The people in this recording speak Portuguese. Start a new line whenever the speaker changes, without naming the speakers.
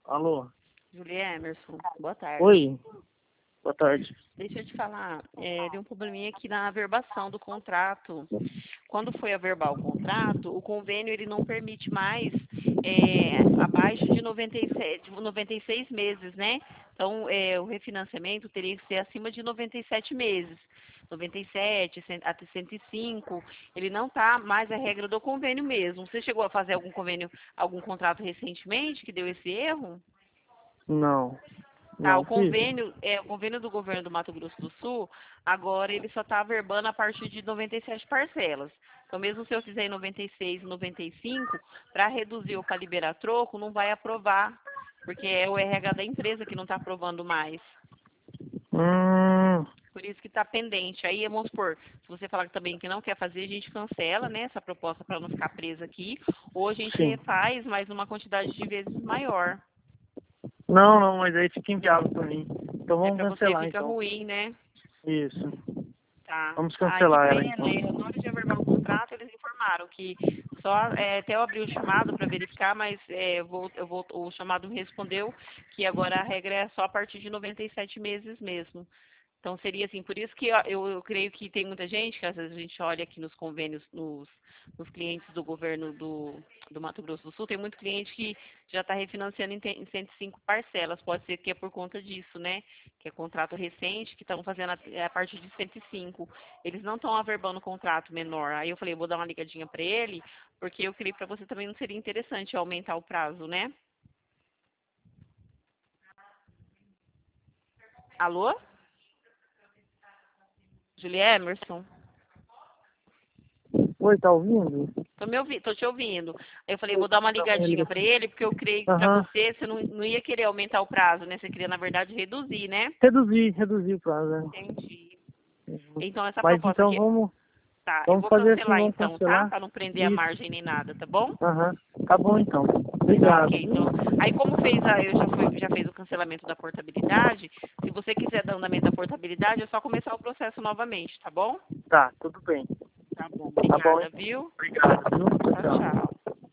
Alô?
Julia Emerson, boa tarde.
Oi, boa tarde.
Deixa eu te falar, deu um probleminha aqui na averbação do contrato. Quando foi averbar o contrato, o convênio ele não permite mais abaixo de 96 meses, né? Então, o refinanciamento teria que ser acima de 97 meses. 97, até 105, ele não está mais a regra do convênio mesmo. Você chegou a fazer algum convênio, algum contrato recentemente que deu esse erro?
Não,
Tá,
não fiz.
o convênio do governo do Mato Grosso do Sul, agora ele só está averbando a partir de 97 parcelas. Então, mesmo se eu fizer em 96 e 95, para reduzir ou para liberar troco, não vai aprovar, porque é o RH da empresa que não está aprovando mais.
Hum,
Por isso que está pendente. Aí, vamos supor, se você falar também que não quer fazer, a gente cancela, né, essa proposta para não ficar presa aqui, ou a gente
sim.
refaz, mas uma quantidade de vezes maior.
Não, mas aí fica inviável pra mim. Então
É
vamos
para você
cancelar,
fica
então.
ruim, né?
Isso.
Tá.
Vamos
Ai, que
cancelar ela,
pena,
então.
né? Na hora de averbar o contrato, eles informaram que só até eu abri o chamado para verificar, mas o chamado me respondeu que agora a regra é só a partir de 97 meses mesmo. Então seria assim, por isso que eu creio que tem muita gente, que às vezes a gente olha aqui nos convênios, nos clientes do governo do Mato Grosso do Sul, tem muito cliente que já está refinanciando em 105 parcelas. Pode ser que é por conta disso, né? Que é contrato recente, que estão fazendo a partir de 105. Eles não estão averbando contrato menor. Aí eu falei, eu vou dar uma ligadinha para ele, porque eu creio que para você também não seria interessante aumentar o prazo, né? Alô? Julia Emerson?
Oi, tá ouvindo?
Tô te ouvindo. Aí eu falei,
Oi,
vou dar uma
tá bom,
ligadinha para ele, porque eu creio que para
Aham.
você não ia querer aumentar o prazo, né? Você queria, na verdade, reduzir, né?
Reduzir o prazo, né?
Entendi. Então, essa
Mas
proposta
então
aqui,
vamos,
tá, eu
vamos
vou
fazer assim,
cancelar
vamos
então, tá?
cancelar.
Para não prender a
Isso.
margem nem nada, tá bom?
Aham. Tá bom, então.
Tá,
Obrigado,
ok.
viu?
Então, aí como já fez o cancelamento da portabilidade, se você quiser dar andamento da portabilidade, é só começar o processo novamente, tá bom?
Tá, tudo bem.
Tá bom,
Tá bom,
obrigada,
então.
viu?
Obrigado, viu?
Tchau,
Tchau, tchau.
tchau.